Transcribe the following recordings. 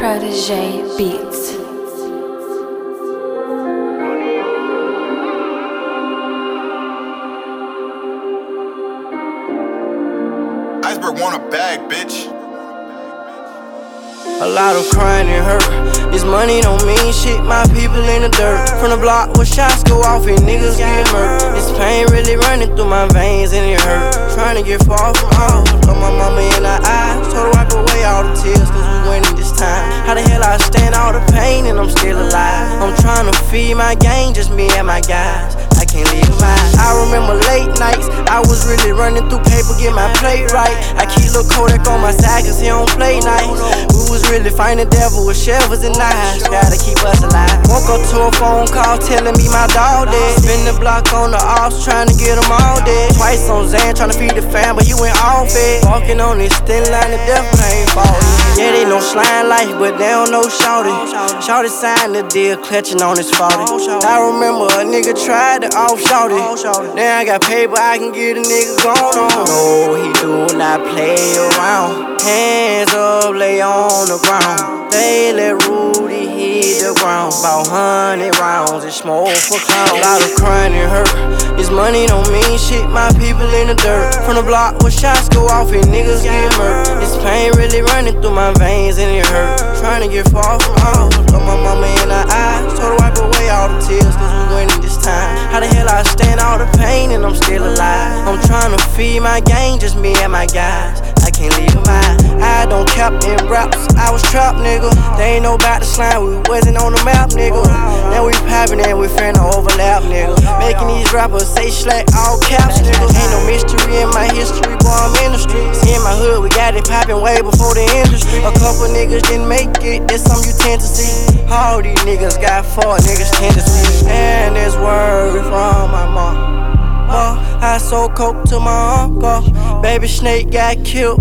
Protege Beats. Iceberg want a bag, bitch. A lot of crying and hurt. This money don't mean shit, my people in the dirt. From the block where shots go off and niggas get murked. This pain really running through my veins and it hurt. Trying to get far from home. Look my mama in her eyes. Told her wipe away all the tears cause we winning this time. How the hell I stand all the pain and I'm still alive? I'm trying to feed my gang, just me and my guys. I can't leave mine. I remember late nights, I was really running through paper, get my plate right. I keep Lil Kodak on my side cause he don't play nice. We was really fighting the devil with shovels and knives. Gotta keep us alive. Woke up to a phone call telling me my dog dead. Spin the block on the ops trying to get them all dead. Twice on Zan trying to feed the fam, but he went off it. Walking on this thin line of death, but I ain't falling. Yeah, they know slime life, but they don't know shawty. Shawty signed the deal, clutching on his 40. I remember a nigga tried to off shawty. Now I got paper, I can get a nigga gone on. No, he do not play around. Hands up, lay on the ground. They let Rudy hit the ground. About 100 rounds, it's smoke for clown. A lot of crying and hurt. This money don't mean shit, my people in the dirt. From the block where shots go off and niggas get murked. This pain really running through my veins and it hurt. Trying to get far from home. Look my mama in her eyes. Told her wipe away all the tears cause we winning this time. How the hell I stand all the pain and I'm still alive? I'm trying to feed my gang, just me and my guys. I can't leave mine. I don't cap in raps, I was trapped, nigga. They ain't know about the slime, we wasn't on the map, nigga. Now we poppin' and we finna overlap, nigga. Making these rappers say slack all caps, nigga. Ain't no mystery in my history, boy, I'm in the streets. In my hood, we got it poppin' way before the industry. A couple niggas didn't make it, that's something you tend to see. All these niggas got fought, niggas tend to see. And this word from my mom. I sold coke to my uncle. Baby Snake got killed.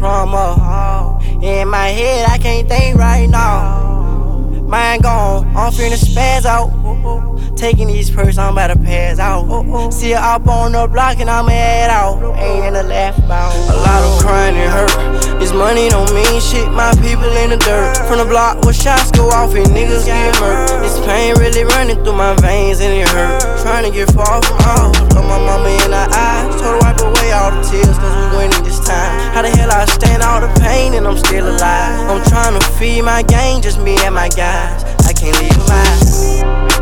Trauma. In my head, I can't think right now. Mind gone, I'm finna spaz out. Taking these purses, I'm about to pass out. See her up on the block and I'ma head out. Ain't in the laugh about. A lot of crying and hurt. This money don't mean shit, my people in the dirt. From the block where shots go off and niggas get murked. This pain really running through my veins and it hurt. Trying to get far from home. Look my mama in her eyes. Told her wipe away all the tears cause we winning this time. How the hell I stand all the pain and I'm still alive? I'm trying to feed my gang, just me and my guys. I can't leave mine.